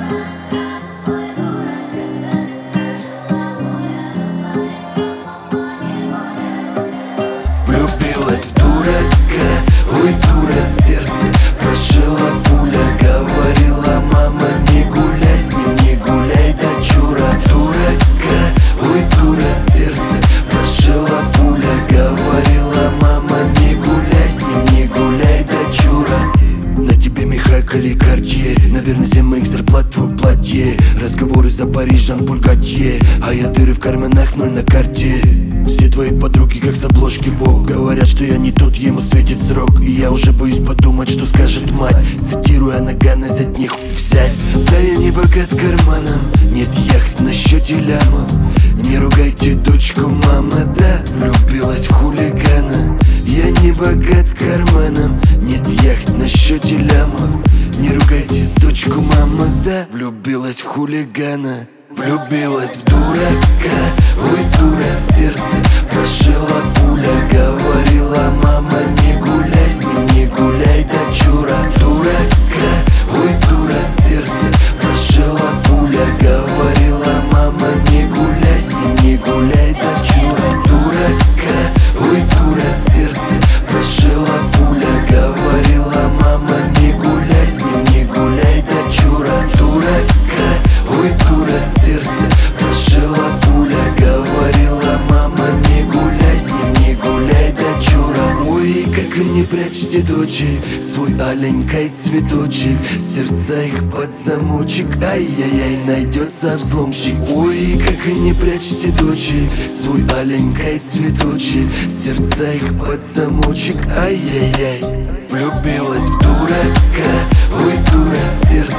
Влюбилась в дурака, ой, дура, сердце прошила пуля. Говорила мама, не гуляй с ним, не гуляй, дочура. Дурака, ой, дура, сердце прошила пуля. Говорила мама, не гуляй с ним, не гуляй, дочура. На тебе меха Картье, наверное, за моих зарплат твой платье. Разговоры за Париж, Жан-Поль Готье, а я дыры в карманах, ноль на карте. Все твои подруги как с обложки Vogue говорят, что я не тот, ему светит срок. И я уже боюсь подумать, что скажет мать, цитируя Нагана, взять не хуй взять. Да я не богат карманом, нет яхт на счете лямов. Не ругайте дочку, мама, да, влюбилась в хулигана. Я не богат карманом, нет яхт на счете лямов. Не ругайте дочку, мама, да, влюбилась в хулигана. Влюбилась в дурака, ой, дура, сердце прошила пуля. Говорила мама, не гуляй с ним, не гуляй, дочура. Дурака, ой, дура, сердце прошила пуля. Говорила мама, не гуляй с ним, не гуляй, дочура. Дурака, ой, дура, сердце прошила пуля. Говорила мама, не гуляй с ним, не гуляй, дочура. Дурака, ой, дура, сердце прошила пуля. Говорила мама, не гуляй с ним, не гуляй, дочура. Ой, как не прячьте дочек, свой аленький цветочек. Сердца их под замочек, ай-яй-яй, найдется взломщик. Ой, как не прячьте дочек, свой аленький цветочек. Сердца их под замочек, ай-яй-яй. Влюбилась в дурака, ой, дура, сердце